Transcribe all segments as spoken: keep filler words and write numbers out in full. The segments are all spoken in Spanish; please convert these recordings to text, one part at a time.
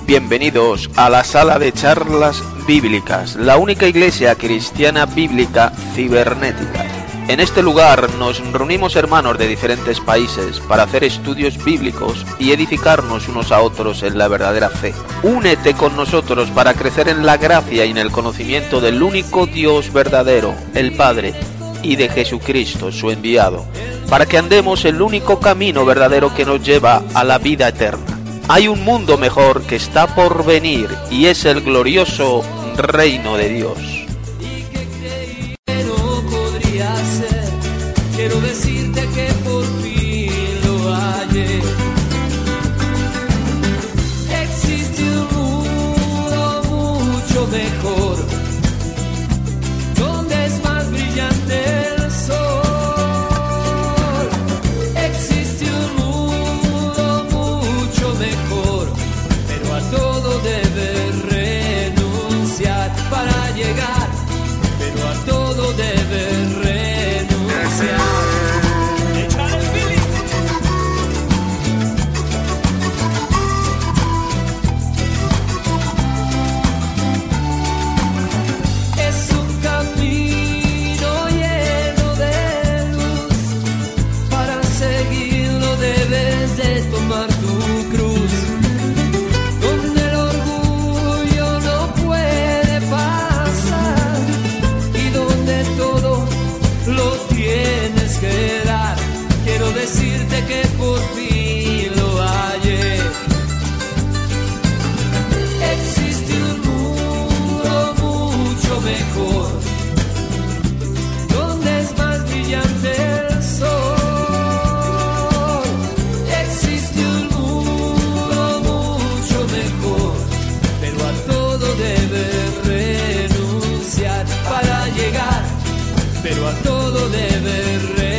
Bienvenidos a la sala de charlas bíblicas, la única iglesia cristiana bíblica cibernética. En este lugar nos reunimos hermanos de diferentes países para hacer estudios bíblicos y edificarnos unos a otros en la verdadera fe. Únete con nosotros para crecer en la gracia y en el conocimiento del único Dios verdadero, el Padre, y de Jesucristo, su enviado, para que andemos el único camino verdadero que nos lleva a la vida eterna. Hay un mundo mejor que está por venir y es el glorioso reino de Dios. Quiero decirte que por fin lo hallé. Existe un mundo mucho mejor, donde es más brillante el sol. Existe un mundo mucho mejor, pero a todo debes renunciar para llegar, pero a todo debes renunciar. Decirte que por fin lo hallé. Existe un mundo mucho mejor, donde es más brillante el sol. Existe un mundo mucho mejor, pero a todo debes renunciar para llegar, pero a todo debes renunciar.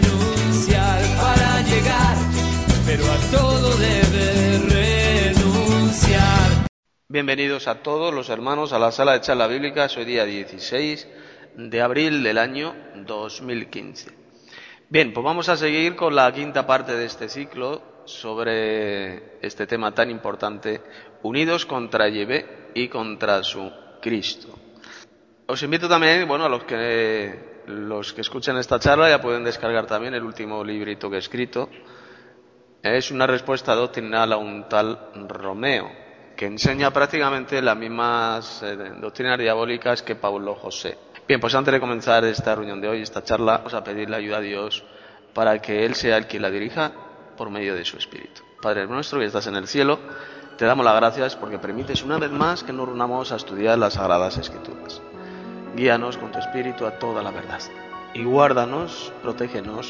Pero a todo debe renunciar. Bienvenidos a todos los hermanos a la sala de charla bíblica. Hoy día dieciséis de abril del año dos mil quince. Bien, pues vamos a seguir con la quinta parte de este ciclo sobre este tema tan importante, unidos contra Yahvé y contra su Cristo. Os invito también, bueno, a los que los que escuchen esta charla ya pueden descargar también el último librito que he escrito. Es una respuesta doctrinal a un tal Romeo, que enseña prácticamente las mismas eh, doctrinas diabólicas que Paulo José. Bien, pues antes de comenzar esta reunión de hoy, esta charla, vamos a pedir la ayuda a Dios para que Él sea el quien la dirija por medio de su Espíritu. Padre nuestro que estás en el cielo, te damos las gracias porque permites una vez más que nos reunamos a estudiar las Sagradas Escrituras. Guíanos con tu Espíritu a toda la verdad y guárdanos, protégenos,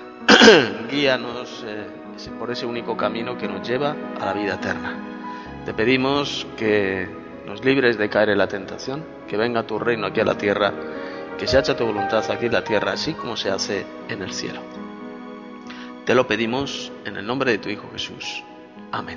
guíanos eh, por ese único camino que nos lleva a la vida eterna. Te pedimos que nos libres de caer en la tentación, que venga tu reino aquí a la tierra, que se haga tu voluntad aquí en la tierra, así como se hace en el cielo. Te lo pedimos en el nombre de tu Hijo Jesús. Amén.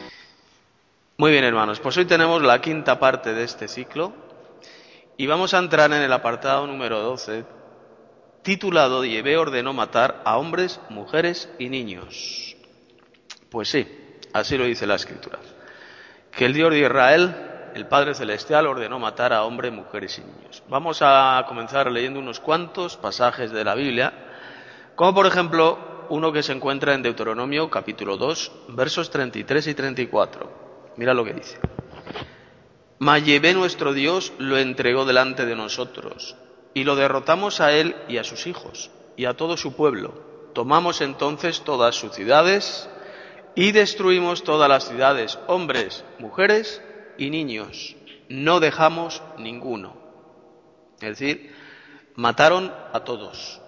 Muy bien, hermanos, pues hoy tenemos la quinta parte de este ciclo y vamos a entrar en el apartado número doce, titulado Yahvé ordenó matar a hombres, mujeres y niños. Pues sí, así lo dice la Escritura, que el Dios de Israel, el Padre Celestial, ordenó matar a hombres, mujeres y niños. Vamos a comenzar leyendo unos cuantos pasajes de la Biblia, como por ejemplo uno que se encuentra en Deuteronomio capítulo dos, versos treinta y tres y treinta y cuatro. Mira lo que dice. Mas Yahvé nuestro Dios lo entregó delante de nosotros, y lo derrotamos a él y a sus hijos, y a todo su pueblo. Tomamos entonces todas sus ciudades, y destruimos todas las ciudades, hombres, mujeres y niños. No dejamos ninguno. Es decir, mataron a todos.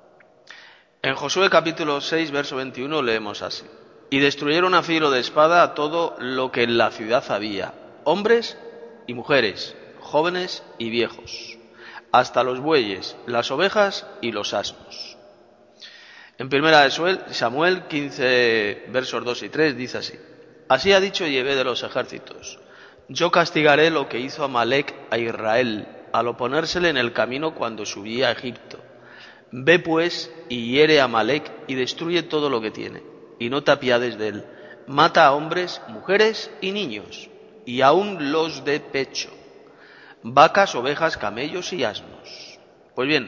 En Josué capítulo seis, verso veintiuno, leemos así. Y destruyeron a filo de espada a todo lo que en la ciudad había, hombres y mujeres, jóvenes y viejos, hasta los bueyes, las ovejas y los asnos. En primera de Samuel quince, versos dos y tres, dice así. Así ha dicho Yahvé de los ejércitos. Yo castigaré lo que hizo Amalec a Israel, al oponérsele en el camino cuando subía a Egipto. Ve pues y hiere a Amalec y destruye todo lo que tiene, y no te apiades de él. Mata a hombres, mujeres y niños, y aun los de pecho, vacas, ovejas, camellos y asnos. Pues bien,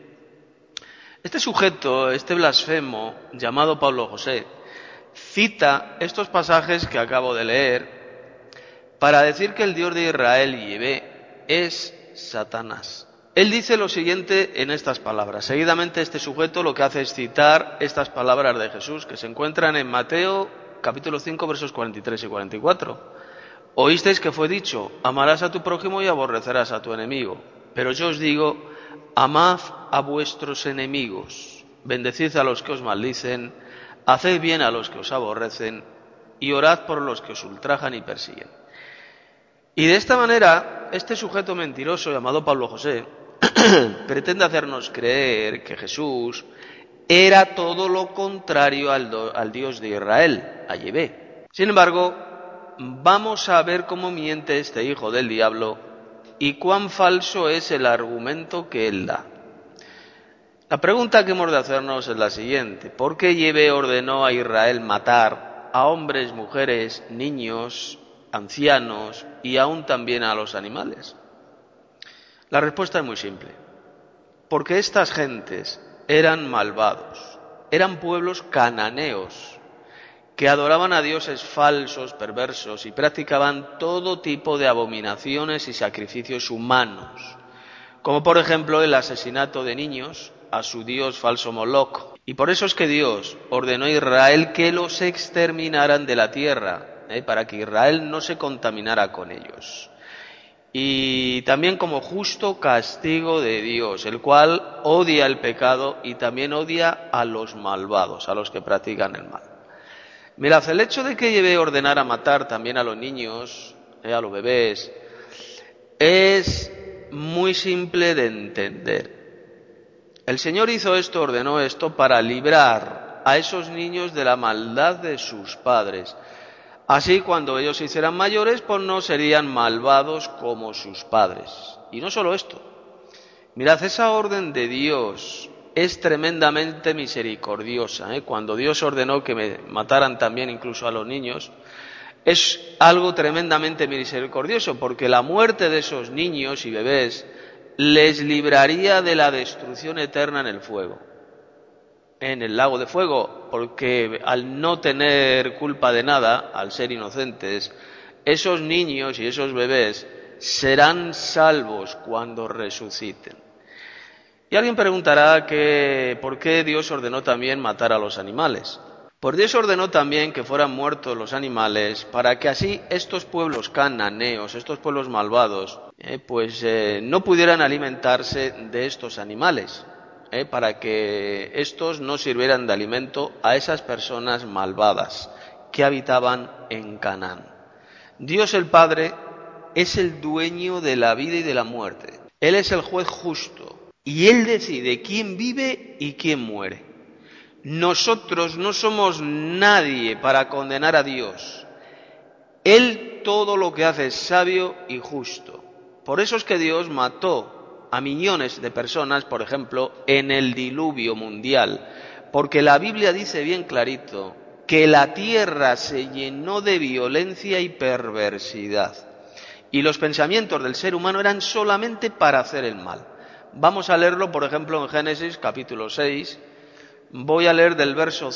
este sujeto, este blasfemo, llamado Pablo José, cita estos pasajes que acabo de leer para decir que el Dios de Israel, Yahvé, es Satanás. Él dice lo siguiente en estas palabras. Seguidamente este sujeto lo que hace es citar estas palabras de Jesús que se encuentran en Mateo capítulo cinco versos cuarenta y tres y cuarenta y cuatro. Oísteis que fue dicho, amarás a tu prójimo y aborrecerás a tu enemigo. Pero yo os digo, amad a vuestros enemigos, bendecid a los que os maldicen, haced bien a los que os aborrecen y orad por los que os ultrajan y persiguen. Y de esta manera, este sujeto mentiroso llamado Pablo José pretende hacernos creer que Jesús era todo lo contrario al, do, al Dios de Israel, a Yahvé. Sin embargo, vamos a ver cómo miente este hijo del diablo y cuán falso es el argumento que él da. La pregunta que hemos de hacernos es la siguiente. ¿Por qué Yahvé ordenó a Israel matar a hombres, mujeres, niños, ancianos y aún también a los animales? La respuesta es muy simple. Porque estas gentes eran malvados, eran pueblos cananeos que adoraban a dioses falsos, perversos y practicaban todo tipo de abominaciones y sacrificios humanos, como por ejemplo el asesinato de niños a su dios falso Moloch. Y por eso es que Dios ordenó a Israel que los exterminaran de la tierra, ¿eh? para que Israel no se contaminara con ellos. Y también como justo castigo de Dios, el cual odia el pecado y también odia a los malvados, a los que practican el mal. Mirad, el hecho de que Yahvé ordenara matar también a los niños, eh, a los bebés, es muy simple de entender. El Señor hizo esto, ordenó esto para librar a esos niños de la maldad de sus padres. Así, cuando ellos se hicieran mayores, pues no serían malvados como sus padres. Y no solo esto. Mirad, esa orden de Dios es tremendamente misericordiosa, ¿eh? Cuando Dios ordenó que me mataran también incluso a los niños, es algo tremendamente misericordioso, porque la muerte de esos niños y bebés les libraría de la destrucción eterna en el fuego. En el lago de fuego, porque al no tener culpa de nada, al ser inocentes, esos niños y esos bebés serán salvos cuando resuciten. Y alguien preguntará que ¿por qué Dios ordenó también matar a los animales? Pues Dios ordenó también que fueran muertos los animales para que así estos pueblos cananeos, estos pueblos malvados, eh, pues eh, no pudieran alimentarse de estos animales. Eh, para que estos no sirvieran de alimento a esas personas malvadas que habitaban en Canaán. Dios el Padre es el dueño de la vida y de la muerte. Él es el juez justo y Él decide quién vive y quién muere. Nosotros no somos nadie para condenar a Dios. Él todo lo que hace es sabio y justo. Por eso es que Dios mató a millones de personas, por ejemplo, en el diluvio mundial, porque la Biblia dice bien clarito que la tierra se llenó de violencia y perversidad, y los pensamientos del ser humano eran solamente para hacer el mal. Vamos a leerlo, por ejemplo, en Génesis capítulo seis, voy a leer del verso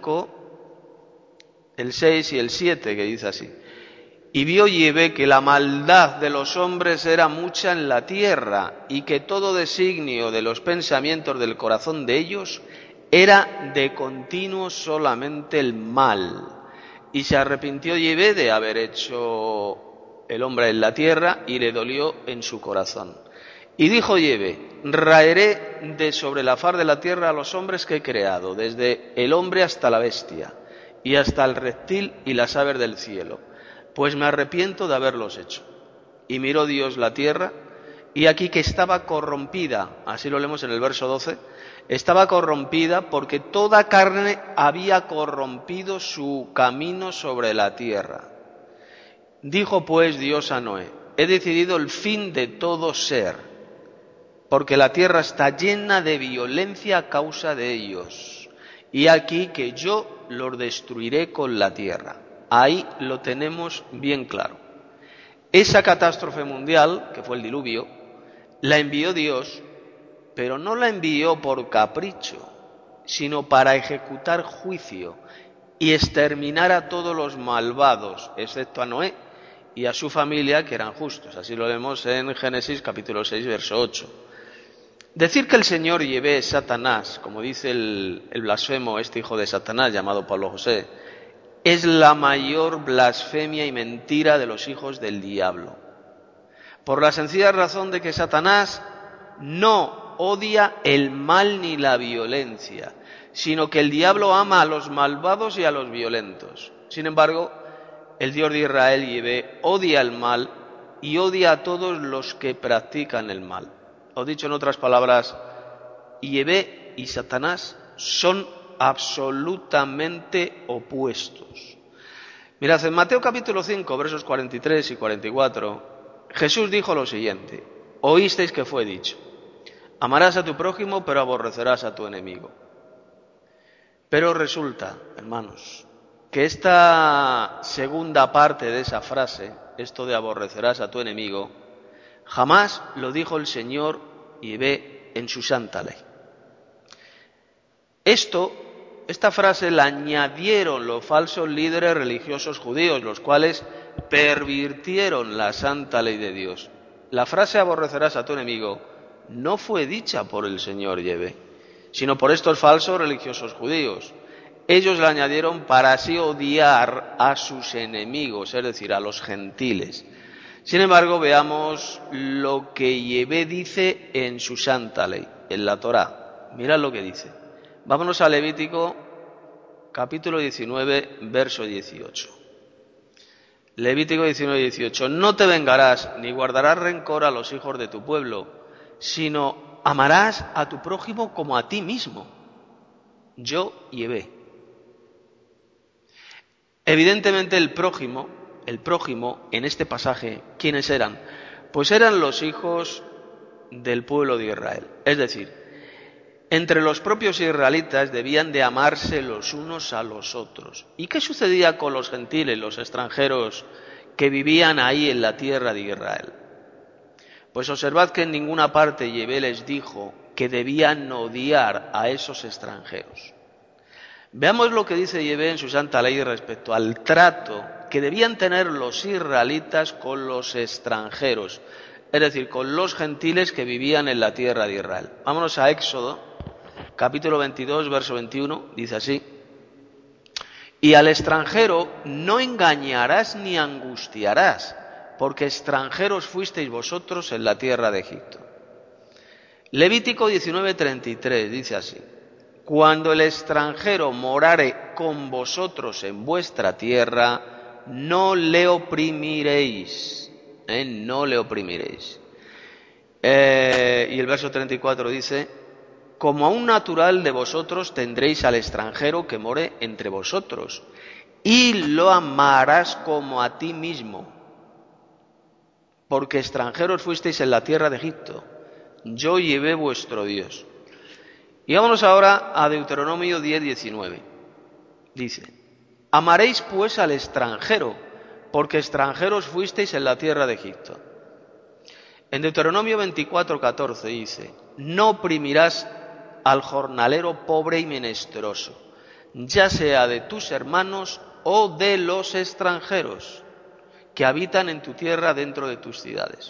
cinco, el seis y el siete, que dice así. Y vio Yahvé que la maldad de los hombres era mucha en la tierra y que todo designio de los pensamientos del corazón de ellos era de continuo solamente el mal. Y se arrepintió Yahvé de haber hecho el hombre en la tierra y le dolió en su corazón. Y dijo Yahvé, raeré de sobre la faz de la tierra a los hombres que he creado, desde el hombre hasta la bestia y hasta el reptil y las aves del cielo, pues me arrepiento de haberlos hecho. Y miró Dios la tierra, y aquí que estaba corrompida, así lo leemos en el verso doce, estaba corrompida porque toda carne había corrompido su camino sobre la tierra. Dijo pues Dios a Noé, he decidido el fin de todo ser, porque la tierra está llena de violencia a causa de ellos, y aquí que yo los destruiré con la tierra. Ahí lo tenemos bien claro. Esa catástrofe mundial, que fue el diluvio, la envió Dios, pero no la envió por capricho, sino para ejecutar juicio y exterminar a todos los malvados, excepto a Noé y a su familia, que eran justos. Así lo leemos en Génesis capítulo seis, verso ocho. Decir que el Señor Yahvé es Satanás, como dice el, el blasfemo, este hijo de Satanás llamado Pablo José, es la mayor blasfemia y mentira de los hijos del diablo. Por la sencilla razón de que Satanás no odia el mal ni la violencia, sino que el diablo ama a los malvados y a los violentos. Sin embargo, el Dios de Israel, Yahvé, odia el mal y odia a todos los que practican el mal. O dicho en otras palabras, Yahvé y Satanás son absolutamente opuestos. Mirad, en Mateo capítulo cinco, versos cuarenta y tres y cuarenta y cuatro, Jesús dijo lo siguiente: oísteis que fue dicho, amarás a tu prójimo, pero aborrecerás a tu enemigo. Pero resulta, hermanos, que esta segunda parte de esa frase, esto de aborrecerás a tu enemigo, jamás lo dijo el Señor Yahvé en su santa ley. Esto, esta frase la añadieron los falsos líderes religiosos judíos, los cuales pervirtieron la santa ley de Dios. La frase aborrecerás a tu enemigo no fue dicha por el Señor Yahvé, sino por estos falsos religiosos judíos. Ellos la añadieron para así odiar a sus enemigos, es decir, a los gentiles. Sin embargo, veamos lo que Yahvé dice en su santa ley, en la Torá. Mirad lo que dice. Vámonos a Levítico, capítulo diecinueve, verso dieciocho. Levítico diecinueve, dieciocho. No te vengarás ni guardarás rencor a los hijos de tu pueblo, sino amarás a tu prójimo como a ti mismo. Yo, Yahvé. Evidentemente el prójimo, el prójimo en este pasaje, ¿quiénes eran? Pues eran los hijos del pueblo de Israel. Es decir, entre los propios israelitas debían de amarse los unos a los otros. ¿Y qué sucedía con los gentiles, los extranjeros que vivían ahí en la tierra de Israel? Pues observad que en ninguna parte Yahvé les dijo que debían odiar a esos extranjeros. Veamos lo que dice Yahvé en su santa ley respecto al trato que debían tener los israelitas con los extranjeros, es decir, con los gentiles que vivían en la tierra de Israel. Vámonos a Éxodo, capítulo veintidós, verso veintiuno, dice así: y al extranjero no engañarás ni angustiarás, porque extranjeros fuisteis vosotros en la tierra de Egipto. Levítico diecinueve, treinta y tres dice así: cuando el extranjero morare con vosotros en vuestra tierra, no le oprimiréis, ¿eh? no le oprimiréis. Eh, y el verso treinta y cuatro dice: como a un natural de vosotros tendréis al extranjero que more entre vosotros, y lo amarás como a ti mismo, porque extranjeros fuisteis en la tierra de Egipto. Yo Yahvé vuestro Dios. Y vámonos ahora a Deuteronomio diez, diecinueve. Dice: amaréis pues al extranjero, porque extranjeros fuisteis en la tierra de Egipto. En Deuteronomio veinticuatro, catorce dice: no oprimirás al jornalero pobre y menesteroso, ya sea de tus hermanos o de los extranjeros que habitan en tu tierra dentro de tus ciudades.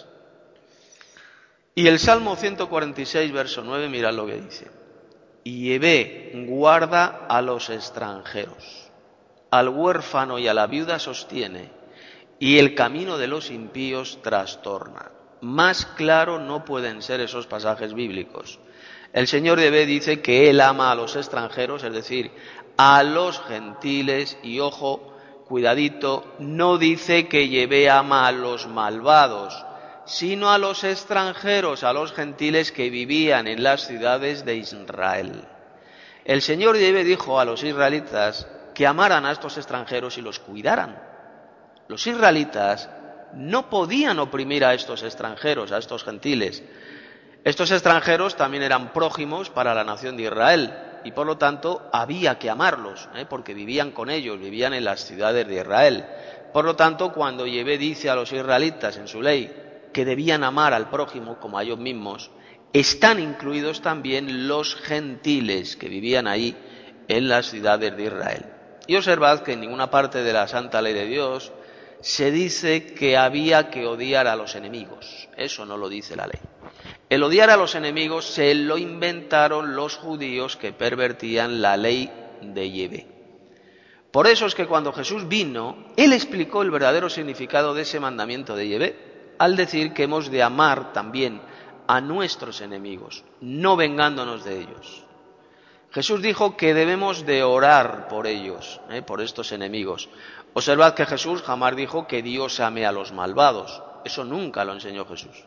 Y el Salmo ciento cuarenta y seis, verso nueve, mirad lo que dice: y Yahvé guarda a los extranjeros, al huérfano y a la viuda sostiene, y el camino de los impíos trastorna. Más claro no pueden ser esos pasajes bíblicos. El Señor Yahvé dice que Él ama a los extranjeros, es decir, a los gentiles, y ojo, cuidadito, no dice que Yahvé ama a los malvados, sino a los extranjeros, a los gentiles que vivían en las ciudades de Israel. El Señor Yahvé dijo a los israelitas que amaran a estos extranjeros y los cuidaran. Los israelitas no podían oprimir a estos extranjeros, a estos gentiles. Estos extranjeros también eran prójimos para la nación de Israel. y por lo tanto había que amarlos, ¿eh? porque vivían con ellos, vivían en las ciudades de Israel. Por lo tanto, cuando Yahvé dice a los israelitas en su ley que debían amar al prójimo como a ellos mismos, están incluidos también los gentiles que vivían ahí en las ciudades de Israel. Y observad que en ninguna parte de la santa ley de Dios se dice que había que odiar a los enemigos. Eso no lo dice la ley. El odiar a los enemigos se lo inventaron los judíos que pervertían la ley de Yahvé. Por eso es que cuando Jesús vino, Él explicó el verdadero significado de ese mandamiento de Yahvé, al decir que hemos de amar también a nuestros enemigos, no vengándonos de ellos. Jesús dijo que debemos de orar por ellos, ¿eh? por estos enemigos. Observad que Jesús jamás dijo que Dios ame a los malvados. Eso nunca lo enseñó Jesús.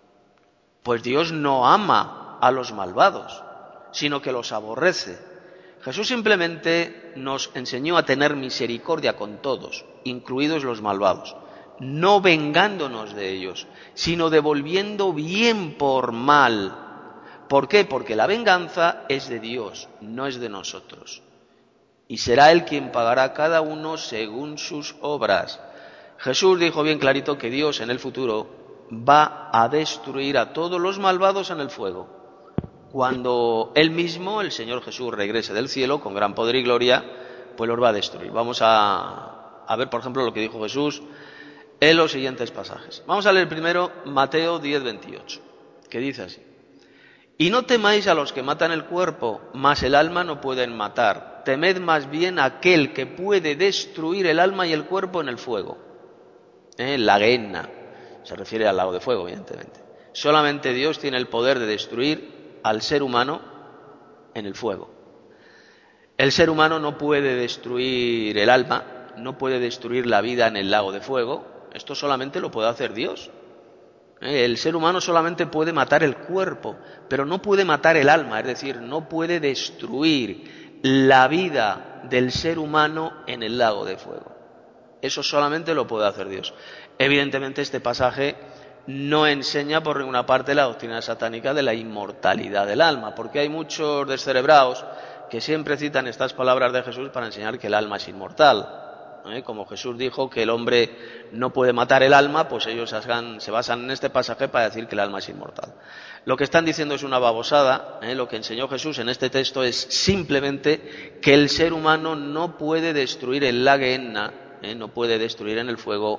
Pues Dios no ama a los malvados, sino que los aborrece. Jesús simplemente nos enseñó a tener misericordia con todos, incluidos los malvados, no vengándonos de ellos, sino devolviendo bien por mal. ¿Por qué? Porque la venganza es de Dios, no es de nosotros. Y será Él quien pagará a cada uno según sus obras. Jesús dijo bien clarito que Dios en el futuro va a destruir a todos los malvados en el fuego. Cuando Él mismo, el Señor Jesús, regrese del cielo con gran poder y gloria, pues los va a destruir. Vamos a, a ver, por ejemplo, lo que dijo Jesús en los siguientes pasajes. Vamos a leer primero Mateo diez, veintiocho, que dice así: y no temáis a los que matan el cuerpo, mas el alma no pueden matar. Temed más bien a aquel que puede destruir el alma y el cuerpo en el fuego. ¿Eh? La Gehenna. Se refiere al lago de fuego, evidentemente. Solamente Dios tiene el poder de destruir al ser humano en el fuego. El ser humano no puede destruir el alma, no puede destruir la vida en el lago de fuego. Esto solamente lo puede hacer Dios. El ser humano solamente puede matar el cuerpo, pero no puede matar el alma, es decir, no puede destruir la vida del ser humano en el lago de fuego. Eso solamente lo puede hacer Dios. Evidentemente este pasaje no enseña por ninguna parte la doctrina satánica de la inmortalidad del alma, porque hay muchos descerebrados que siempre citan estas palabras de Jesús para enseñar que el alma es inmortal. ¿Eh? Como Jesús dijo que el hombre no puede matar el alma, pues ellos hagan, se basan en este pasaje para decir que el alma es inmortal. Lo que están diciendo es una babosada. ¿eh? Lo que enseñó Jesús en este texto es simplemente que el ser humano no puede destruir en la Gehenna, ¿eh? no puede destruir en el fuego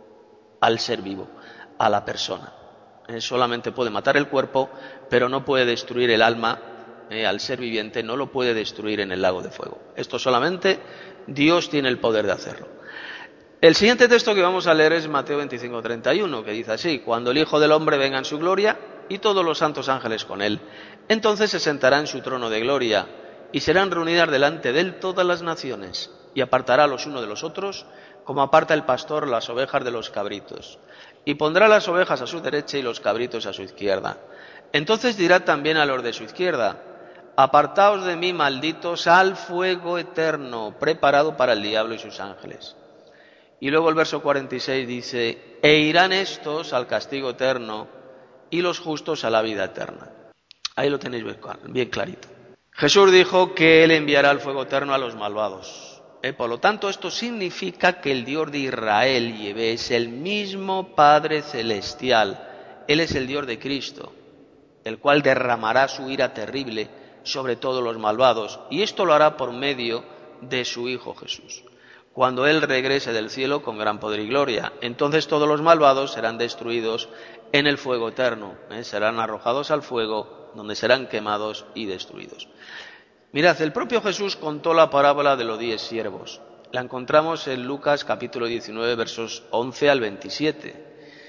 al ser vivo, a la persona. ¿Eh? Solamente puede matar el cuerpo, pero no puede destruir el alma. Eh, al ser viviente no lo puede destruir en el lago de fuego. Esto solamente Dios tiene el poder de hacerlo. El siguiente texto que vamos a leer es Mateo veinticinco, treinta y uno, que dice así: cuando el Hijo del Hombre venga en su gloria y todos los santos ángeles con él, entonces se sentará en su trono de gloria y serán reunidas delante de él todas las naciones, y apartará los unos de los otros como aparta el pastor las ovejas de los cabritos, y pondrá las ovejas a su derecha y los cabritos a su izquierda. Entonces dirá también a los de su izquierda: apartaos de mí, malditos, al fuego eterno, preparado para el diablo y sus ángeles. Y luego el verso cuarenta y seis dice: e irán estos al castigo eterno y los justos a la vida eterna. Ahí lo tenéis bien clarito. Jesús dijo que Él enviará el fuego eterno a los malvados. ¿Eh? Por lo tanto, esto significa que el Dios de Israel, Yahvé, es el mismo Padre Celestial. Él es el Dios de Cristo, el cual derramará su ira terrible sobre todos los malvados, y esto lo hará por medio de su Hijo Jesús. Cuando Él regrese del cielo con gran poder y gloria, entonces todos los malvados serán destruidos en el fuego eterno, ¿eh? serán arrojados al fuego, donde serán quemados y destruidos. Mirad, el propio Jesús contó la parábola de los diez siervos. La encontramos en Lucas capítulo diecinueve, versos once al veintisiete.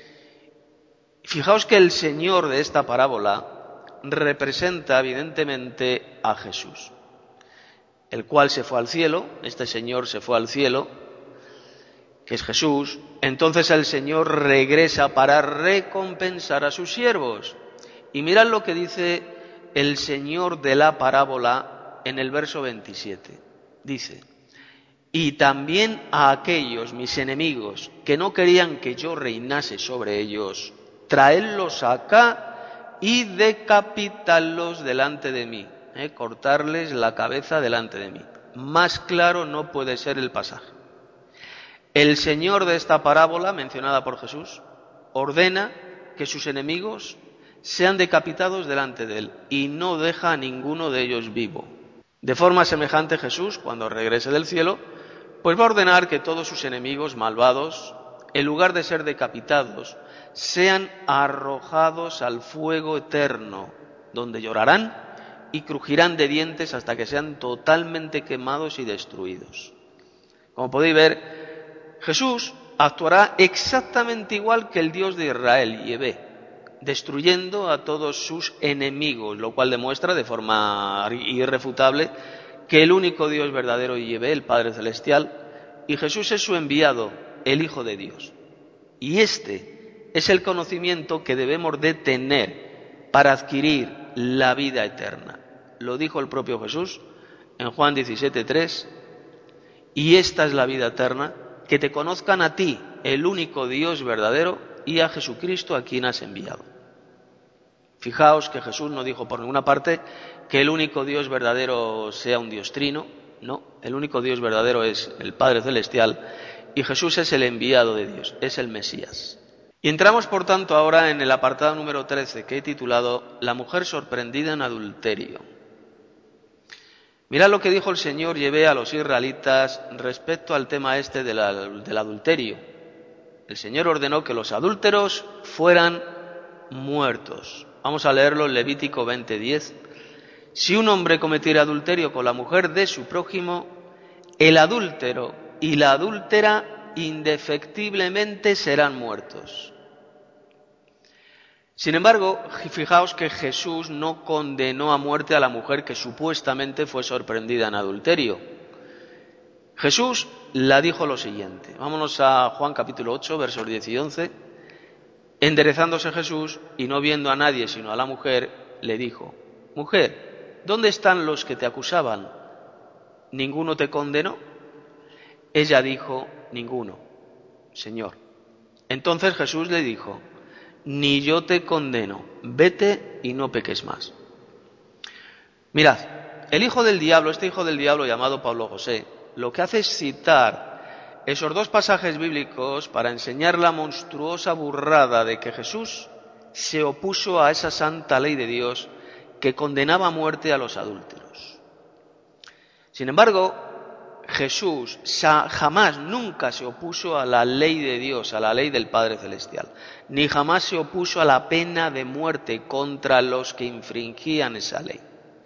Fijaos que el Señor de esta parábola representa evidentemente a Jesús, el cual se fue al cielo. Este Señor se fue al cielo, que es Jesús. Entonces el Señor regresa para recompensar a sus siervos. Y mirad lo que dice el Señor de la parábola en el verso veintisiete. Dice: y también a aquellos mis enemigos que no querían que yo reinase sobre ellos, traedlos acá y decapitadlos delante de mí. ¿eh? cortarles la cabeza delante de mí. Más claro no puede ser el pasaje. El Señor de esta parábola, mencionada por Jesús, ordena que sus enemigos sean decapitados delante de él y no deja a ninguno de ellos vivo. De forma semejante, Jesús, cuando regrese del cielo, pues va a ordenar que todos sus enemigos malvados, en lugar de ser decapitados, sean arrojados al fuego eterno, donde llorarán y crujirán de dientes hasta que sean totalmente quemados y destruidos. Como podéis ver, Jesús actuará exactamente igual que el Dios de Israel, Yahvé, destruyendo a todos sus enemigos, lo cual demuestra de forma irrefutable que el único Dios verdadero es Yahvé, el Padre Celestial, y Jesús es su enviado, el Hijo de Dios. Y este es el conocimiento que debemos de tener para adquirir la vida eterna. Lo dijo el propio Jesús en Juan diecisiete tres, y esta es la vida eterna, que te conozcan a ti, el único Dios verdadero, y a Jesucristo a quien has enviado. Fijaos que Jesús no dijo por ninguna parte que el único Dios verdadero sea un Dios trino, no, el único Dios verdadero es el Padre Celestial y Jesús es el enviado de Dios, es el Mesías. Y entramos por tanto ahora en el apartado número trece que he titulado La mujer sorprendida en adulterio. Mirad lo que dijo el Señor Yahvé a los israelitas respecto al tema este de la, del adulterio. El Señor ordenó que los adúlteros fueran muertos. Vamos a leerlo en Levítico veinte diez. Si un hombre cometiera adulterio con la mujer de su prójimo, el adúltero y la adúltera indefectiblemente serán muertos. Sin embargo, fijaos que Jesús no condenó a muerte a la mujer que supuestamente fue sorprendida en adulterio. Jesús la dijo lo siguiente. Vámonos a Juan capítulo ocho, versos diez y once. Enderezándose Jesús y no viendo a nadie sino a la mujer, le dijo: Mujer, ¿dónde están los que te acusaban? ¿Ninguno te condenó? Ella dijo: Ninguno, Señor. Entonces Jesús le dijo: Ni yo te condeno, vete y no peques más. Mirad, el hijo del diablo, este hijo del diablo llamado Pablo José, lo que hace es citar esos dos pasajes bíblicos para enseñar la monstruosa burrada de que Jesús se opuso a esa santa ley de Dios que condenaba a muerte a los adúlteros. Sin embargo, Jesús jamás, nunca se opuso a la ley de Dios, a la ley del Padre Celestial, ni jamás se opuso a la pena de muerte contra los que infringían esa ley.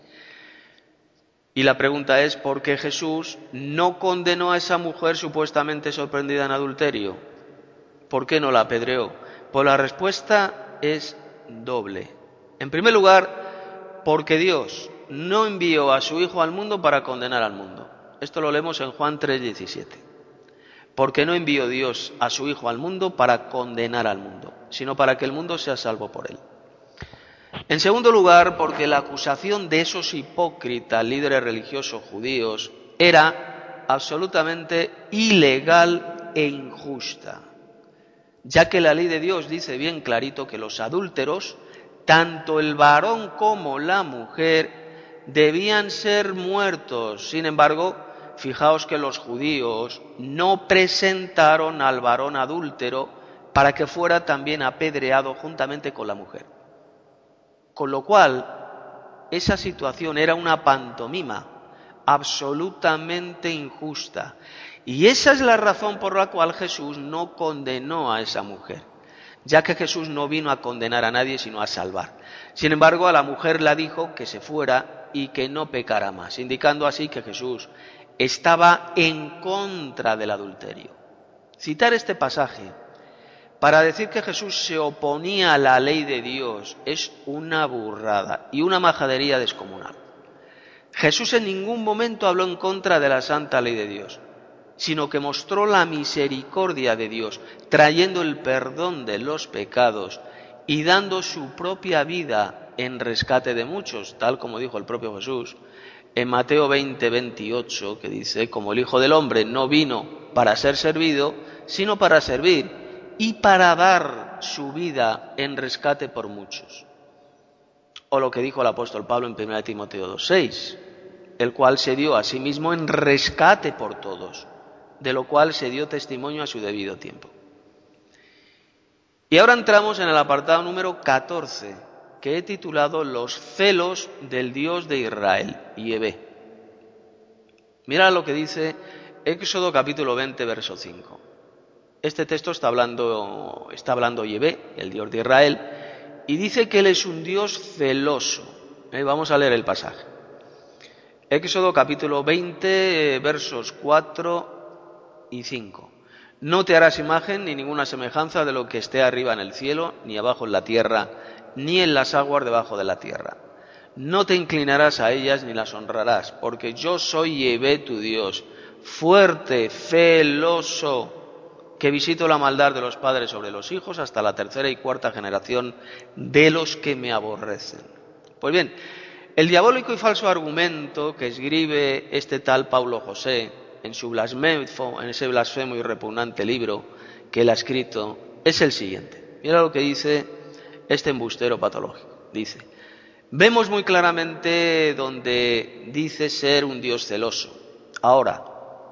Y la pregunta es, ¿por qué Jesús no condenó a esa mujer supuestamente sorprendida en adulterio? ¿Por qué no la apedreó? Pues la respuesta es doble. En primer lugar, porque Dios no envió a su Hijo al mundo para condenar al mundo. Esto lo leemos en Juan tres diecisiete. Porque no envió Dios a su Hijo al mundo para condenar al mundo, sino para que el mundo sea salvo por él. En segundo lugar, porque la acusación de esos hipócritas líderes religiosos judíos era absolutamente ilegal e injusta, ya que la ley de Dios dice bien clarito que los adúlteros, tanto el varón como la mujer, debían ser muertos. Sin embargo, fijaos que los judíos no presentaron al varón adúltero para que fuera también apedreado juntamente con la mujer. Con lo cual, esa situación era una pantomima absolutamente injusta. Y esa es la razón por la cual Jesús no condenó a esa mujer, ya que Jesús no vino a condenar a nadie, sino a salvar. Sin embargo, a la mujer la dijo que se fuera y que no pecara más, indicando así que Jesús estaba en contra del adulterio. Citar este pasaje para decir que Jesús se oponía a la ley de Dios es una burrada y una majadería descomunal. Jesús en ningún momento habló en contra de la santa ley de Dios, sino que mostró la misericordia de Dios, trayendo el perdón de los pecados y dando su propia vida en rescate de muchos, tal como dijo el propio Jesús en Mateo veinte veintiocho, que dice: como el Hijo del Hombre no vino para ser servido, sino para servir y para dar su vida en rescate por muchos. O lo que dijo el apóstol Pablo en primera de Timoteo dos seis, el cual se dio a sí mismo en rescate por todos, de lo cual se dio testimonio a su debido tiempo. Y ahora entramos en el apartado número catorce, que he titulado Los celos del Dios de Israel, Yahvé. Mira lo que dice Éxodo capítulo veinte, verso cinco. Este texto está hablando, está hablando Yahvé, el Dios de Israel, y dice que Él es un Dios celoso. ¿Eh? Vamos a leer el pasaje. Éxodo capítulo veinte, versos cuatro y cinco. No te harás imagen ni ninguna semejanza de lo que esté arriba en el cielo, ni abajo en la tierra, ni en las aguas debajo de la tierra. No te inclinarás a ellas ni las honrarás, porque yo soy Yahvé tu Dios, fuerte, celoso, que visito la maldad de los padres sobre los hijos hasta la tercera y cuarta generación de los que me aborrecen. Pues bien, el diabólico y falso argumento que escribe este tal Paulo José en su blasfemo, en ese blasfemo y repugnante libro que él ha escrito, es el siguiente. Mira lo que dice este embustero patológico. Dice: vemos muy claramente donde dice ser un Dios celoso. Ahora,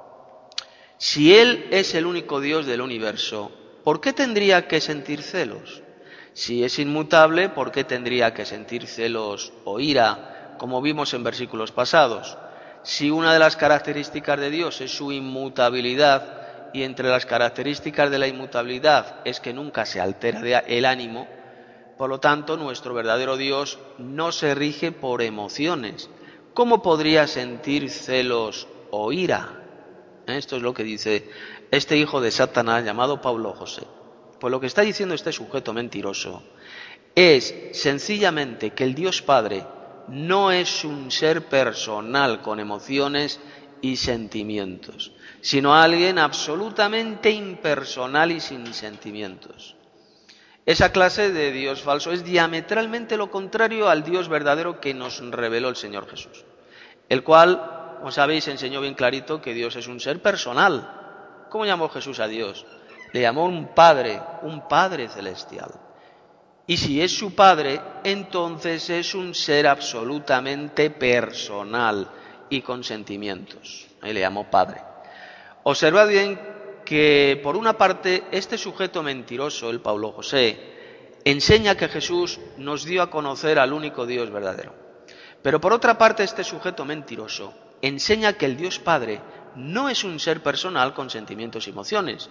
si Él es el único Dios del universo, ¿por qué tendría que sentir celos? Si es inmutable, ¿por qué tendría que sentir celos o ira, como vimos en versículos pasados? Si una de las características de Dios es su inmutabilidad, y entre las características de la inmutabilidad es que nunca se altera el ánimo, por lo tanto, nuestro verdadero Dios no se rige por emociones. ¿Cómo podría sentir celos o ira? Esto es lo que dice este hijo de Satanás llamado Paulo José. Pues lo que está diciendo este sujeto mentiroso es sencillamente que el Dios Padre no es un ser personal con emociones y sentimientos, sino alguien absolutamente impersonal y sin sentimientos. Esa clase de Dios falso es diametralmente lo contrario al Dios verdadero que nos reveló el Señor Jesús, el cual, como sabéis, enseñó bien clarito que Dios es un ser personal. ¿Cómo llamó Jesús a Dios? Le llamó un Padre, un Padre celestial. Y si es su Padre, entonces es un ser absolutamente personal y con sentimientos. Ahí le llamó Padre. Observad bien que, por una parte, este sujeto mentiroso, el Paulo José, enseña que Jesús nos dio a conocer al único Dios verdadero. Pero por otra parte, este sujeto mentiroso enseña que el Dios Padre no es un ser personal con sentimientos y emociones,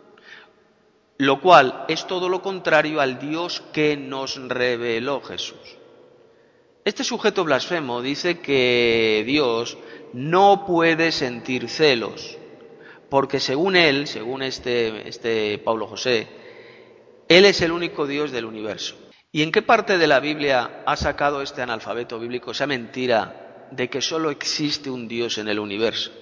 lo cual es todo lo contrario al Dios que nos reveló Jesús. Este sujeto blasfemo dice que Dios no puede sentir celos, porque según él, según este, este Paulo José, Él es el único Dios del universo. ¿Y en qué parte de la Biblia ha sacado este analfabeto bíblico esa mentira de que solo existe un Dios en el universo?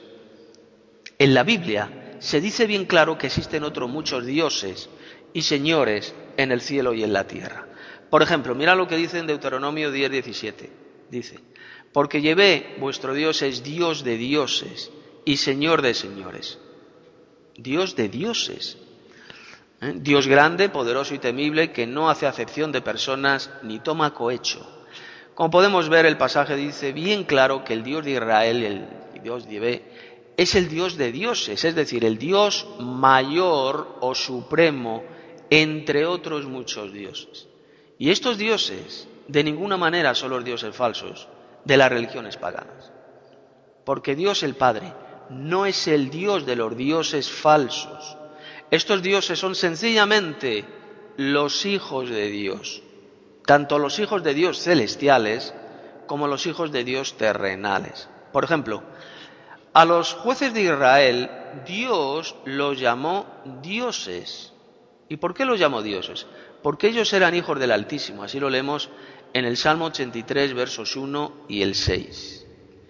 En la Biblia se dice bien claro que existen otros muchos dioses y señores en el cielo y en la tierra. Por ejemplo, mira lo que dice en Deuteronomio diez diecisiete. Dice: porque Yahvé, vuestro Dios, es Dios de dioses y Señor de señores. Dios de dioses. ¿Eh? Dios grande, poderoso y temible, que no hace acepción de personas ni toma cohecho. Como podemos ver, el pasaje dice bien claro que el Dios de Israel, el Dios de Yahvé, es el Dios de dioses, es decir, el Dios mayor o supremo entre otros muchos dioses. Y estos dioses de ninguna manera son los dioses falsos de las religiones paganas, porque Dios el Padre no es el Dios de los dioses falsos. Estos dioses son sencillamente los hijos de Dios, tanto los hijos de Dios celestiales como los hijos de Dios terrenales. Por ejemplo, a los jueces de Israel Dios los llamó dioses. ¿Y por qué los llamó dioses? Porque ellos eran hijos del Altísimo. Así lo leemos en el Salmo ochenta y tres, versos uno y el seis.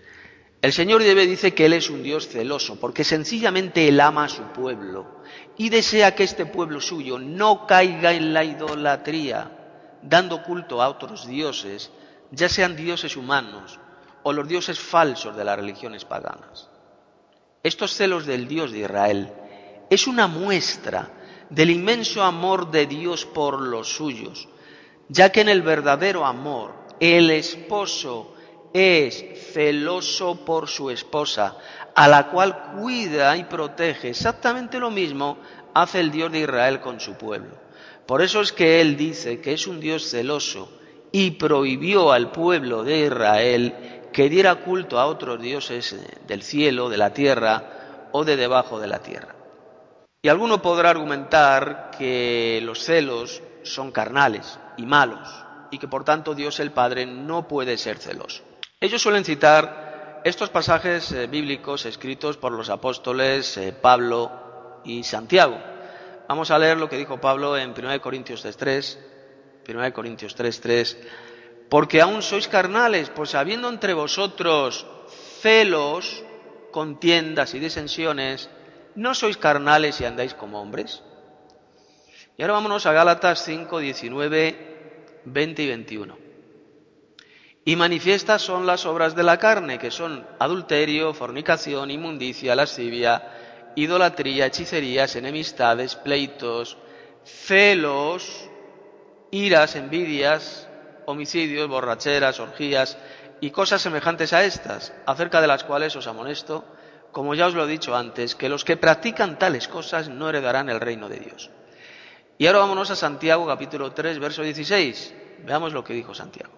El Señor Yahvé dice que Él es un Dios celoso, porque sencillamente Él ama a su pueblo y desea que este pueblo suyo no caiga en la idolatría, dando culto a otros dioses, ya sean dioses humanos o los dioses falsos de las religiones paganas. Estos celos del Dios de Israel es una muestra del inmenso amor de Dios por los suyos, ya que en el verdadero amor el esposo es celoso por su esposa, a la cual cuida y protege, exactamente lo mismo hace el Dios de Israel con su pueblo. Por eso es que Él dice que es un Dios celoso y prohibió al pueblo de Israel que diera culto a otros dioses del cielo, de la tierra o de debajo de la tierra. Y alguno podrá argumentar que los celos son carnales y malos y que por tanto Dios el Padre no puede ser celoso. Ellos suelen citar estos pasajes eh, bíblicos escritos por los apóstoles eh, Pablo y Santiago. Vamos a leer lo que dijo Pablo en primera de Corintios tres tres, primera de Corintios tres tres, porque aún sois carnales, pues habiendo entre vosotros celos, contiendas y disensiones, ¿no sois carnales y andáis como hombres? Y ahora vámonos a Gálatas cinco, diecinueve, veinte y veintiuno. Y manifiestas son las obras de la carne, que son adulterio, fornicación, inmundicia, lascivia, idolatría, hechicerías, enemistades, pleitos, celos, iras, envidias, homicidios, borracheras, orgías y cosas semejantes a estas, acerca de las cuales os amonesto, como ya os lo he dicho antes, que los que practican tales cosas no heredarán el reino de Dios. Y ahora vámonos a Santiago capítulo tres, verso dieciséis. Veamos lo que dijo Santiago.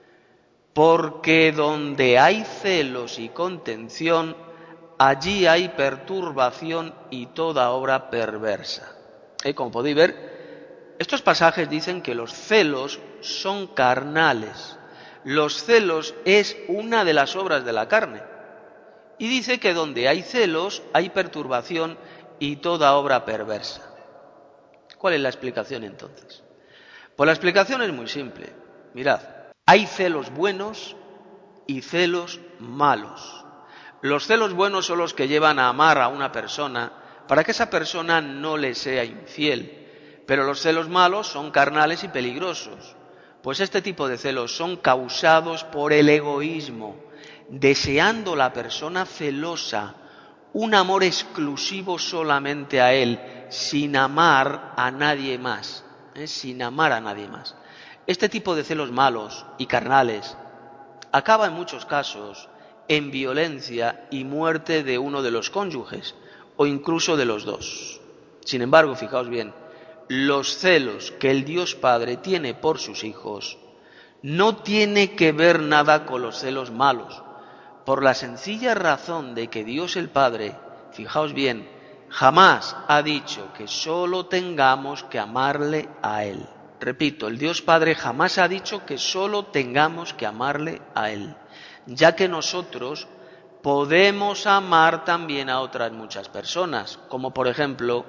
Porque donde hay celos y contención, allí hay perturbación y toda obra perversa. ¿Eh? Como podéis ver, estos pasajes dicen que los celos son carnales. Los celos es una de las obras de la carne. Y dice que donde hay celos, hay perturbación y toda obra perversa. ¿Cuál es la explicación entonces? Pues la explicación es muy simple. Mirad. Hay celos buenos y celos malos. Los celos buenos son los que llevan a amar a una persona para que esa persona no le sea infiel. Pero los celos malos son carnales y peligrosos, pues este tipo de celos son causados por el egoísmo, deseando la persona celosa un amor exclusivo solamente a él, sin amar a nadie más, ¿eh? sin amar a nadie más. Este tipo de celos malos y carnales acaba en muchos casos en violencia y muerte de uno de los cónyuges o incluso de los dos. Sin embargo, fijaos bien, los celos que el Dios Padre tiene por sus hijos no tiene que ver nada con los celos malos, por la sencilla razón de que Dios el Padre, fijaos bien, jamás ha dicho que solo tengamos que amarle a Él. Repito, el Dios Padre jamás ha dicho que solo tengamos que amarle a Él, ya que nosotros podemos amar también a otras muchas personas, como por ejemplo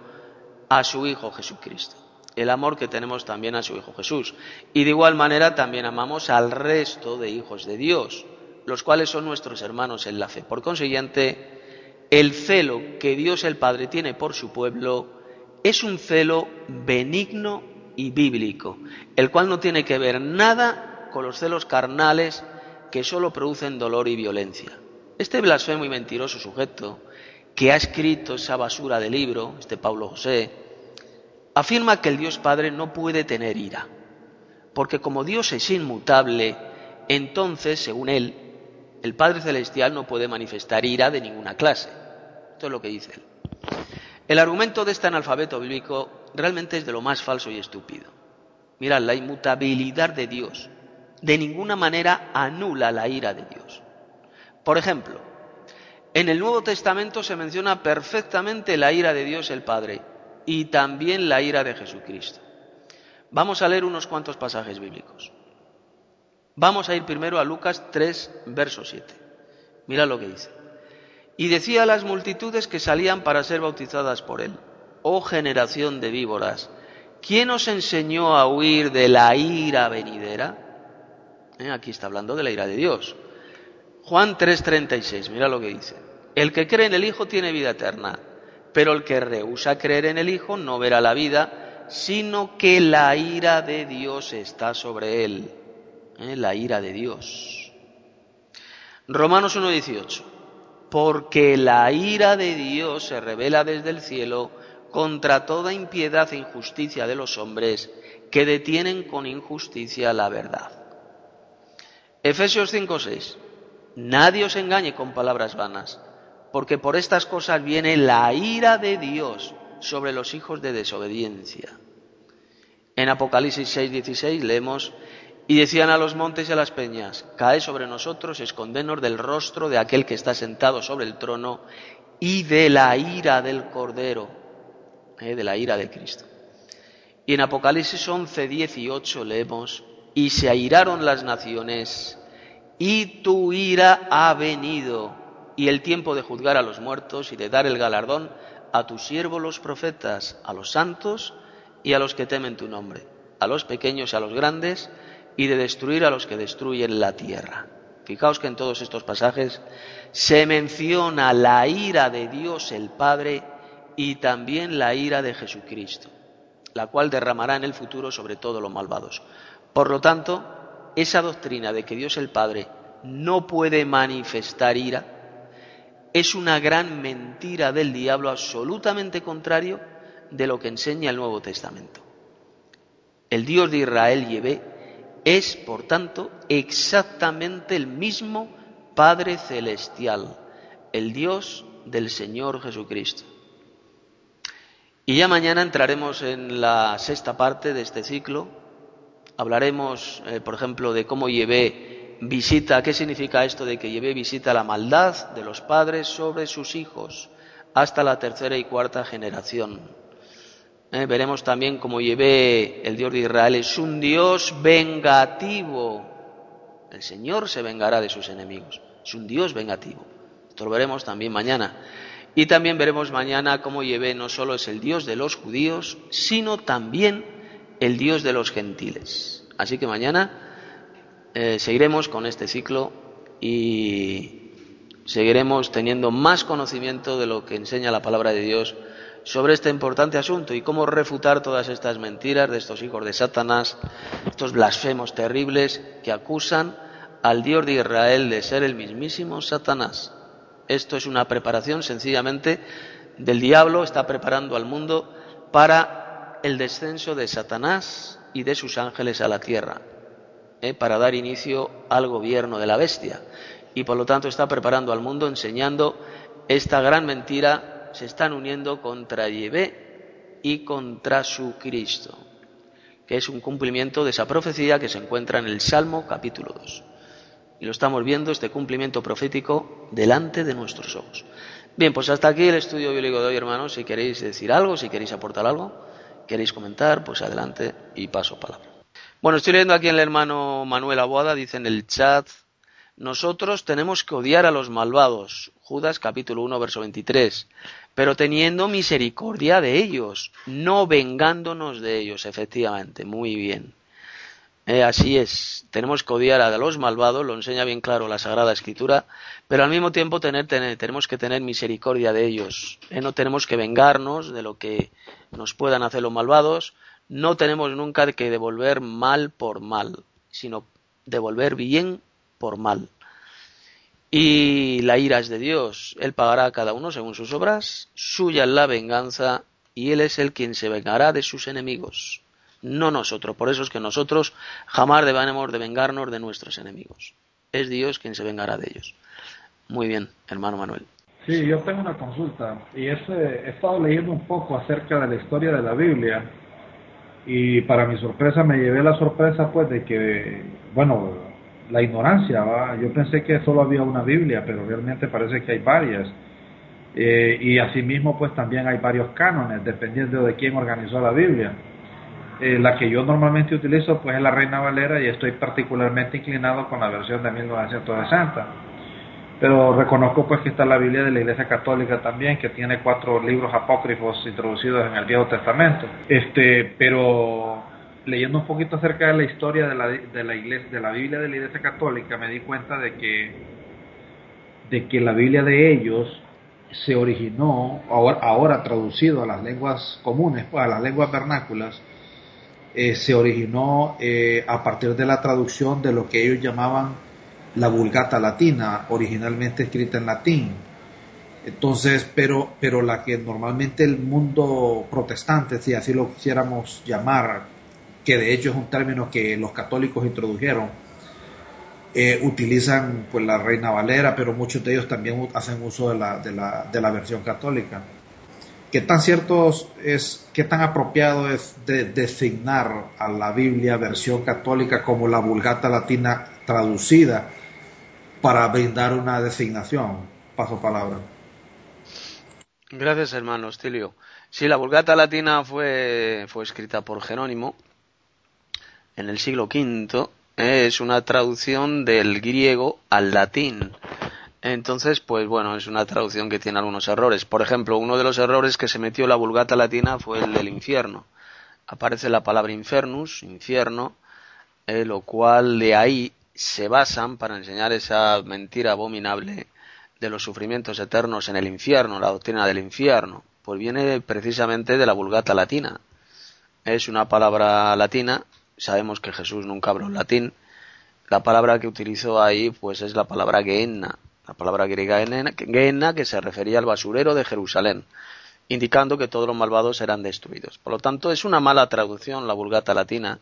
a su Hijo Jesucristo, el amor que tenemos también a su Hijo Jesús. Y de igual manera también amamos al resto de hijos de Dios, los cuales son nuestros hermanos en la fe. Por consiguiente, el celo que Dios el Padre tiene por su pueblo es un celo benigno y bíblico, el cual no tiene que ver nada con los celos carnales que solo producen dolor y violencia. Este blasfemo y mentiroso sujeto que ha escrito esa basura de libro, este Pablo José, afirma que el Dios Padre no puede tener ira, porque como Dios es inmutable, entonces, según él, el Padre Celestial no puede manifestar ira de ninguna clase. Esto es lo que dice él. El argumento de este analfabeto bíblico realmente es de lo más falso y estúpido. Mirad, la inmutabilidad de Dios de ninguna manera anula la ira de Dios. Por ejemplo, en el Nuevo Testamento se menciona perfectamente la ira de Dios el Padre y también la ira de Jesucristo. Vamos a leer unos cuantos pasajes bíblicos. Vamos a ir primero a Lucas tres, verso siete. Mirad lo que dice. Y decía a las multitudes que salían para ser bautizadas por él: oh generación de víboras, ¿quién os enseñó a huir de la ira venidera? ¿Eh? Aquí está hablando de la ira de Dios. Juan tres, treinta y seis, mira lo que dice. El que cree en el Hijo tiene vida eterna, pero el que rehúsa creer en el Hijo no verá la vida, sino que la ira de Dios está sobre él. ¿Eh? La ira de Dios. Romanos uno, dieciocho. Porque la ira de Dios se revela desde el cielo contra toda impiedad e injusticia de los hombres que detienen con injusticia la verdad. Efesios cinco seis. Nadie os engañe con palabras vanas, porque por estas cosas viene la ira de Dios sobre los hijos de desobediencia. En Apocalipsis seis dieciséis leemos: y decían a los montes y a las peñas, caed sobre nosotros, escondenos del rostro de aquel que está sentado sobre el trono y de la ira del Cordero, eh, de la ira de Cristo. Y en Apocalipsis once dieciocho leemos: y se airaron las naciones, y tu ira ha venido, y el tiempo de juzgar a los muertos y de dar el galardón a tus siervos los profetas, a los santos y a los que temen tu nombre, a los pequeños y a los grandes, y de destruir a los que destruyen la tierra. Fijaos que en todos estos pasajes se menciona la ira de Dios el Padre y también la ira de Jesucristo, la cual derramará en el futuro sobre todos los malvados. Por lo tanto, esa doctrina de que Dios el Padre no puede manifestar ira es una gran mentira del diablo, absolutamente contrario de lo que enseña el Nuevo Testamento. El Dios de Israel, Yahvé, es, por tanto, exactamente el mismo Padre Celestial, el Dios del Señor Jesucristo. Y ya mañana entraremos en la sexta parte de este ciclo. Hablaremos, eh, por ejemplo, de cómo Yahvé visita, qué significa esto de que Yahvé visita la maldad de los padres sobre sus hijos hasta la tercera y cuarta generación. Eh, veremos también cómo Yahvé, el Dios de Israel, es un Dios vengativo. El Señor se vengará de sus enemigos. Es un Dios vengativo. Esto lo veremos también mañana. Y también veremos mañana cómo Yahvé no solo es el Dios de los judíos, sino también el Dios de los gentiles. Así que mañana eh, seguiremos con este ciclo y seguiremos teniendo más conocimiento de lo que enseña la palabra de Dios sobre este importante asunto y cómo refutar todas estas mentiras de estos hijos de Satanás, estos blasfemos terribles que acusan al Dios de Israel de ser el mismísimo Satanás. Esto es una preparación sencillamente del diablo, está preparando al mundo para el descenso de Satanás y de sus ángeles a la tierra, ¿eh? para dar inicio al gobierno de la bestia. Y por lo tanto está preparando al mundo enseñando esta gran mentira. Se están uniendo contra Yahvé y contra su Cristo, que es un cumplimiento de esa profecía que se encuentra en el Salmo capítulo dos. Y lo estamos viendo, este cumplimiento profético, delante de nuestros ojos. Bien, pues hasta aquí el estudio bíblico de hoy, hermanos. Si queréis decir algo, si queréis aportar algo, queréis comentar, pues adelante y paso palabra. Bueno, estoy leyendo aquí en el hermano Manuel Aboada, dice en el chat: nosotros tenemos que odiar a los malvados. Judas capítulo uno, verso veintitrés. Pero teniendo misericordia de ellos, no vengándonos de ellos. Efectivamente, muy bien. Eh, así es, tenemos que odiar a los malvados, lo enseña bien claro la Sagrada Escritura, pero al mismo tiempo tener, tener, tenemos que tener misericordia de ellos. Eh, no tenemos que vengarnos de lo que nos puedan hacer los malvados, no tenemos nunca que devolver mal por mal, sino devolver bien por mal. Y la ira es de Dios, Él pagará a cada uno según sus obras, suya es la venganza y Él es el quien se vengará de sus enemigos, no nosotros. Por eso es que nosotros jamás debemos de vengarnos de nuestros enemigos, es Dios quien se vengará de ellos. Muy bien, hermano Manuel. Sí, yo tengo una consulta y es, eh, he estado leyendo un poco acerca de la historia de la Biblia y para mi sorpresa me llevé la sorpresa pues de que, bueno, la ignorancia, ¿va? Yo pensé que solo había una Biblia, pero realmente parece que hay varias. Eh, y asimismo, pues también hay varios cánones, dependiendo de quién organizó la Biblia. Eh, la que yo normalmente utilizo, pues es la Reina Valera, y estoy particularmente inclinado con la versión de mil novecientos sesenta. Pero reconozco pues que está la Biblia de la Iglesia Católica también, que tiene cuatro libros apócrifos introducidos en el Viejo Testamento. Este, pero leyendo un poquito acerca de la historia de la, de la iglesia, de la Biblia de la Iglesia Católica, me di cuenta de que de que la Biblia de ellos se originó, ahora, ahora traducido a las lenguas comunes, pues a las lenguas vernáculas, eh, se originó eh, a partir de la traducción de lo que ellos llamaban la Vulgata Latina, originalmente escrita en latín. Entonces, pero, pero la que normalmente el mundo protestante, si así lo quisiéramos llamar, que de hecho es un término que los católicos introdujeron, eh, utilizan pues la Reina Valera, pero muchos de ellos también hacen uso de la, de la, de la versión católica. ¿Qué tan cierto es, qué tan apropiado es de designar a la Biblia versión católica como la Vulgata Latina traducida para brindar una designación? Paso palabra. Gracias, hermano Hostilio. Sí, la Vulgata Latina fue, fue escrita por Jerónimo en el siglo quinto. Es una traducción del griego al latín. Entonces, pues bueno, es una traducción que tiene algunos errores. Por ejemplo, uno de los errores que se metió en la Vulgata Latina fue el del infierno. Aparece la palabra infernus, infierno, eh, lo cual de ahí se basan para enseñar esa mentira abominable de los sufrimientos eternos en el infierno, la doctrina del infierno. Pues viene precisamente de la Vulgata Latina. Es una palabra latina, sabemos que Jesús nunca habló en latín. La palabra que utilizó ahí pues es la palabra Gehenna. La palabra griega Gehenna, que se refería al basurero de Jerusalén, indicando que todos los malvados eran destruidos. Por lo tanto, es una mala traducción la Vulgata Latina,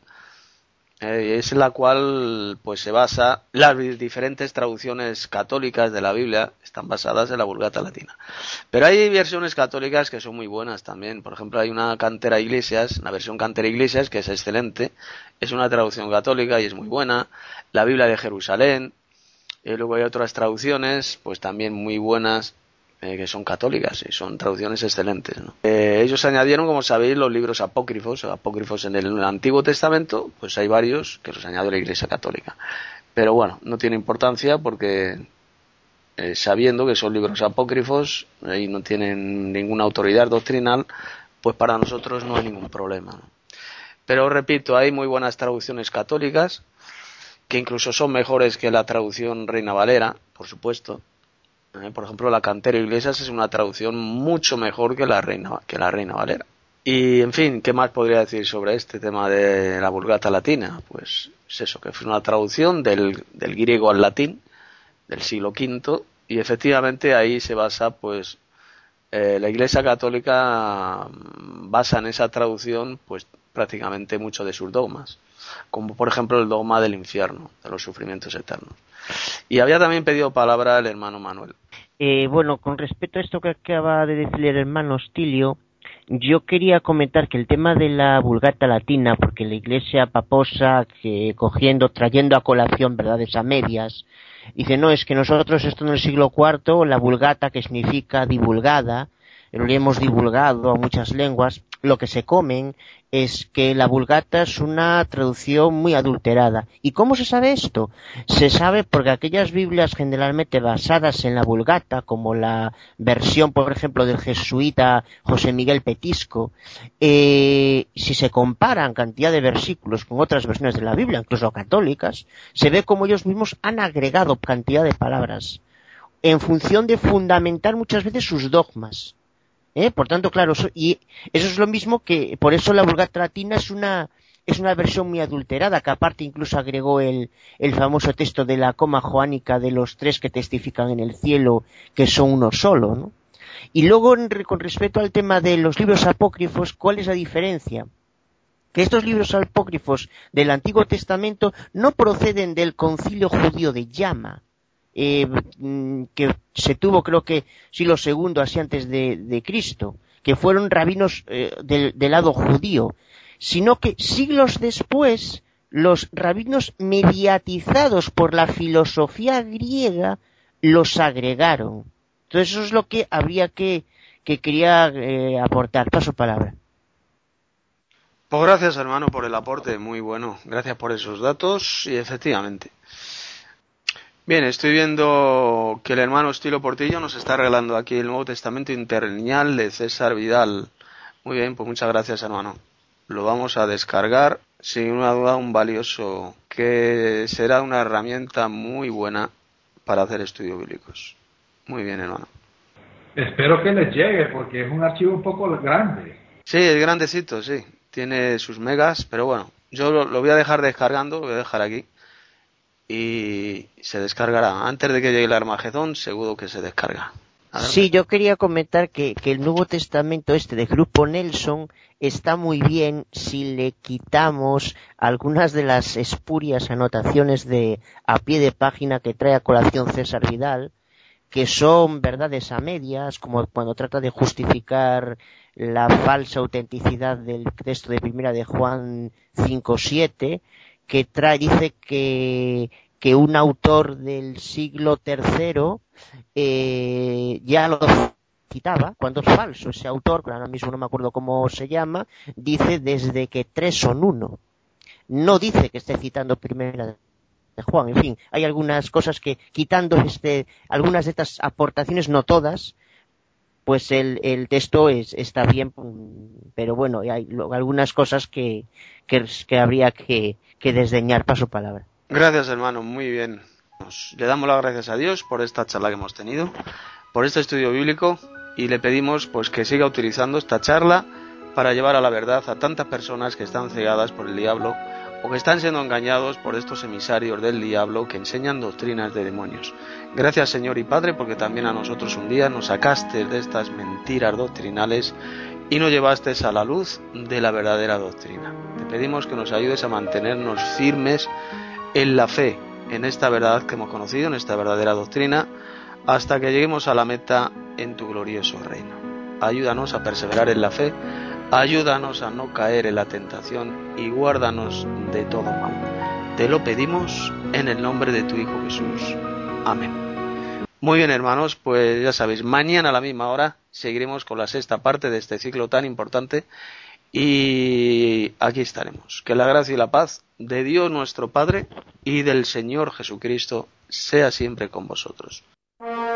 eh, es la cual pues se basa, las diferentes traducciones católicas de la Biblia están basadas en la Vulgata Latina. Pero hay versiones católicas que son muy buenas también. Por ejemplo, hay una Cantera Iglesias, la versión Cantera Iglesias, que es excelente, es una traducción católica y es muy buena. La Biblia de Jerusalén. Y luego hay otras traducciones, pues también muy buenas, eh, que son católicas y son traducciones excelentes, ¿no? Eh, ellos añadieron, como sabéis, los libros apócrifos, apócrifos en el, en el Antiguo Testamento, pues hay varios que los añadió la Iglesia Católica. Pero bueno, no tiene importancia porque eh, sabiendo que son libros apócrifos y no tienen ninguna autoridad doctrinal, pues para nosotros no hay ningún problema, ¿no? Pero repito, hay muy buenas traducciones católicas, que incluso son mejores que la traducción Reina Valera, por supuesto. Eh, por ejemplo, la Cantera Iglesias es una traducción mucho mejor que la Reina, que la Reina Valera. Y, en fin, ¿qué más podría decir sobre este tema de la Vulgata Latina? Pues es eso, que fue una traducción del, del griego al latín, del siglo quinto, y efectivamente ahí se basa, pues, eh, la Iglesia Católica basa en esa traducción, pues, prácticamente mucho de sus dogmas, como por ejemplo el dogma del infierno, de los sufrimientos eternos. Y había también pedido palabra el hermano Manuel. Eh, bueno, con respecto a esto que acaba de decir el hermano Hostilio, yo quería comentar que el tema de la Vulgata Latina, porque la Iglesia paposa, que cogiendo, trayendo a colación verdades a medias, dice, no, es que nosotros esto en el siglo cuarto, la Vulgata, que significa divulgada, lo hemos divulgado a muchas lenguas, lo que se comen es que la Vulgata es una traducción muy adulterada. ¿Y cómo se sabe esto? Se sabe porque aquellas Biblias generalmente basadas en la Vulgata, como la versión, por ejemplo, del jesuita José Miguel Petisco, eh, si se comparan cantidad de versículos con otras versiones de la Biblia, incluso católicas, se ve como ellos mismos han agregado cantidad de palabras en función de fundamentar muchas veces sus dogmas. ¿Eh? Por tanto, claro, eso, y eso es lo mismo que, por eso la Vulgata Latina es una, es una versión muy adulterada, que aparte incluso agregó el, el famoso texto de la coma joánica de los tres que testifican en el cielo, que son uno solo, ¿no? Y luego, con respecto al tema de los libros apócrifos, ¿cuál es la diferencia? Que estos libros apócrifos del Antiguo Testamento no proceden del concilio judío de Llama, Eh, que se tuvo creo que siglo segundo así antes de, de Cristo, que fueron rabinos eh, del, del lado judío, sino que siglos después los rabinos mediatizados por la filosofía griega los agregaron. Entonces eso es lo que habría que, que quería eh, aportar. Paso palabra. Pues gracias, hermano, por el aporte, muy bueno, gracias por esos datos y efectivamente. Bien, estoy viendo que el hermano Estilo Portillo nos está regalando aquí el Nuevo Testamento Interlineal de César Vidal. Muy bien, pues muchas gracias, hermano. Lo vamos a descargar, sin una duda, un valioso, que será una herramienta muy buena para hacer estudios bíblicos. Muy bien, hermano. Espero que les llegue, porque es un archivo un poco grande. Sí, es grandecito, sí. Tiene sus megas, pero bueno, yo lo, lo voy a dejar descargando, lo voy a dejar aquí. Y se descargará. Antes de que llegue el Armagedón, seguro que se descarga. Adelante. Sí, yo quería comentar que, que el Nuevo Testamento este de Grupo Nelson está muy bien si le quitamos algunas de las espurias anotaciones de a pie de página que trae a colación César Vidal, que son verdades a medias, como cuando trata de justificar la falsa autenticidad del texto de Primera de Juan cinco siete, que trae, dice que que un autor del siglo tercero eh, ya lo citaba, cuando es falso ese autor, que ahora mismo no me acuerdo cómo se llama, dice desde que tres son uno. No dice que esté citando Primera de Juan. En fin, hay algunas cosas que, quitando este, algunas de estas aportaciones, no todas, pues el, el texto es, está bien, pero bueno, hay algunas cosas que, que, que habría que, que desdeñar paso palabra. Gracias, hermano, muy bien. Nos, le damos las gracias a Dios por esta charla que hemos tenido, por este estudio bíblico, y le pedimos pues que siga utilizando esta charla para llevar a la verdad a tantas personas que están cegadas por el diablo o que están siendo engañados por estos emisarios del diablo que enseñan doctrinas de demonios. Gracias, Señor y Padre, porque también a nosotros un día nos sacaste de estas mentiras doctrinales y nos llevaste a la luz de la verdadera doctrina. Te pedimos que nos ayudes a mantenernos firmes en la fe, en esta verdad que hemos conocido, en esta verdadera doctrina, hasta que lleguemos a la meta en tu glorioso reino. Ayúdanos a perseverar en la fe, ayúdanos a no caer en la tentación y guárdanos de todo mal. Te lo pedimos en el nombre de tu Hijo Jesús. Amén. Muy bien, hermanos, pues ya sabéis, mañana a la misma hora seguiremos con la sexta parte de este ciclo tan importante. Y aquí estaremos. Que la gracia y la paz de Dios nuestro Padre y del Señor Jesucristo sea siempre con vosotros.